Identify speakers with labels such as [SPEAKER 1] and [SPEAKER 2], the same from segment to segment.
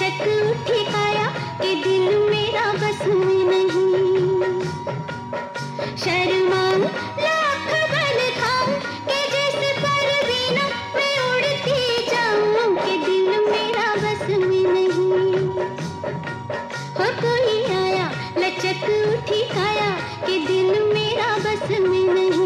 [SPEAKER 1] लचक उठी काया कि दिल मेरा बस में नहीं। शर्माऊं लाख बल खाऊं कि जिस पर बिना मैं उड़ती जाऊं कि दिल मेरा बस में नहीं। हो कोई आया लचक उठी काया कि दिल मेरा बस में नहीं।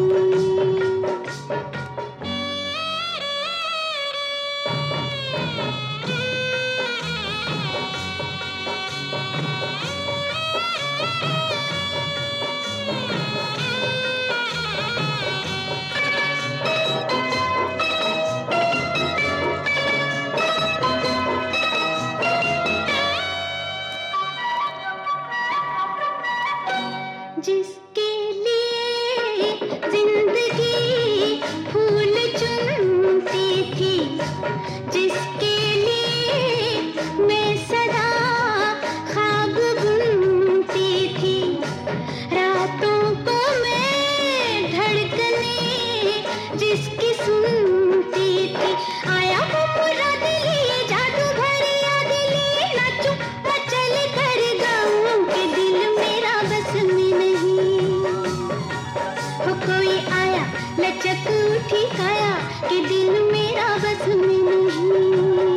[SPEAKER 1] जिसके लिए जिंदगी फूल चुनती थी, जिसके लिए मैं सदा ख्वाब बुनती थी, रातों को मैं धड़कने जिसकी सुनती थी, आया वो पूरा दिल ये जादू भरी याद लिए नाचूं मचल कर गाऊं कि दिल मेरा बस में नहीं। हो कोई आया लचक उठी काया कि दिल मेरा बस में नहीं।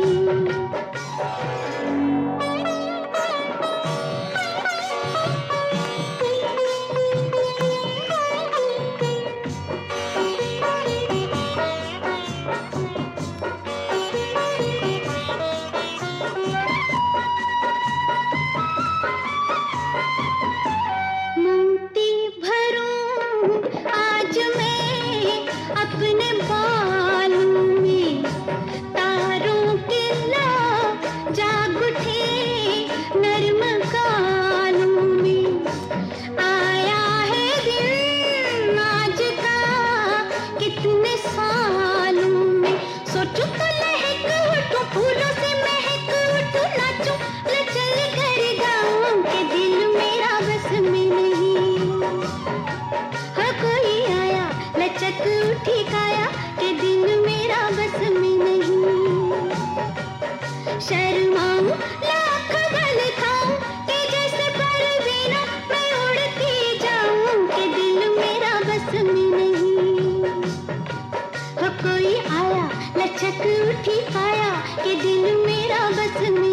[SPEAKER 1] मुंगती भरूं आज मैं अपने बालों में, तारों के ला जाग उठे नर्म गालों में। आया है दिन आज का कितने सालों में, सोचूं तो लहक उठूं फूलों से महक उठूं, नाचूं लचल कर गाऊं कि दिल मेरा बस में नहीं। हो कोई आया लचक उठी काया कि दिल मेरा बस में नहीं। शर्माऊं लाख बल खाऊं कि जैसे पर बिना मैं उड़ती जाऊं कि दिल मेरा बस में नहीं। हो कोई आया लचक उठी काया कि दिल मेरा बस में